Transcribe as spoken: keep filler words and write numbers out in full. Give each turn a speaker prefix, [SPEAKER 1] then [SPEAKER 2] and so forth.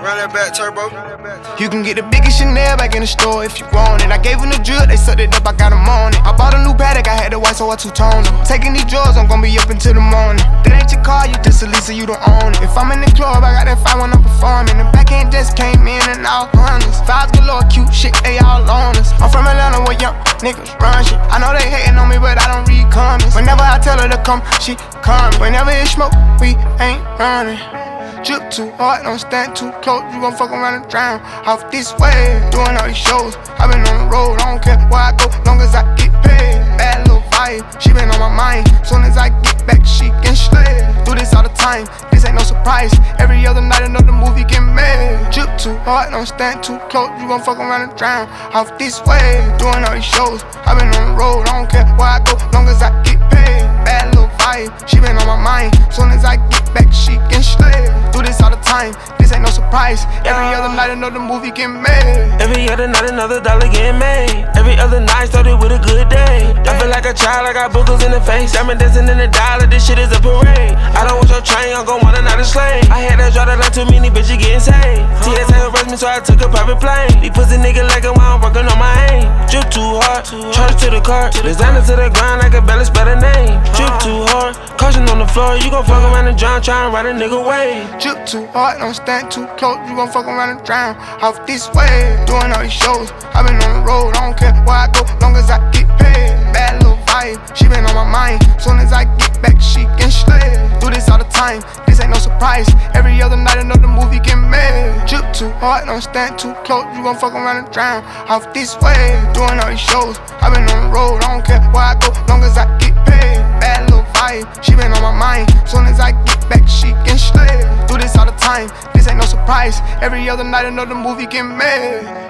[SPEAKER 1] Run that back, turbo.
[SPEAKER 2] You can get the biggest Chanel back in the store if you want it. I gave them the drill, they sucked it up, I got them on it. I bought a new Patek, I had the white, so I two-toned them. Taking these drugs, I'm gon' be up until the morning. That ain't your car, you just a Lisa, you don't own it. If I'm in the club, I got that five when I'm performing. The backhand just came in and all hundreds. Fives galore, cute shit, they all on us. I'm from Atlanta where young niggas run shit. I know they hating on me, but I don't read comments. Whenever I tell her to come, she come. Whenever it's smoke, we ain't running. Drip too hard, don't stand too close. You gon' fuck around and drown off this way. Doing all these shows, I been on the road. I don't care where I go, long as I get paid. Bad little vibe, she been on my mind. Soon as I get back, she can slay. Do this all the time, this ain't no surprise. Every other night another movie get made. Drip too hard, don't stand too close. You gon' fuck around and drown off this way. Doing all these shows, I been on the road. I don't care where I go, long as I get paid. Bad little vibe, she been on my mind. Soon as I get back, she can slay. Do this all the time, this ain't no surprise. Every other night another movie get made.
[SPEAKER 3] Every other night another dollar get made. Every other night started with a good day. I feel like a child, I got boogers in the face. Diamond dancing in the dollar, this shit is a parade. I don't want your train, I'm gon' want another slave. I had to draw the line, too many bitches getting saved. T S A arrest me, so I took a private plane. These pussy nigga like it while I'm working on my aim. Drip too hard, charge to the car. Designer to the ground, I can barely spell the name. Drip too hard, caution on the floor. You gon' fuck around and drown, tryna ride a nigga away.
[SPEAKER 2] Drip too hard, don't stand too close. You gon' fuck around and drown off this way. Doing all these shows, I been on the road. I don't care where I go, long as I get paid. Bad little vibe, she been on my mind. Soon as I get back, she can slay. Do this all the time, this ain't no surprise. Every other night another movie get made. Drip too hard, don't stand too close. You gon' fuck around and drown off this way. Doing all these shows, I been on the road. I don't care where I go, long as I get paid. Bad little vibe, she been on my mind. Soon as I get back, she can slay. Do this all the time, this ain't no surprise. Every other night another movie get made.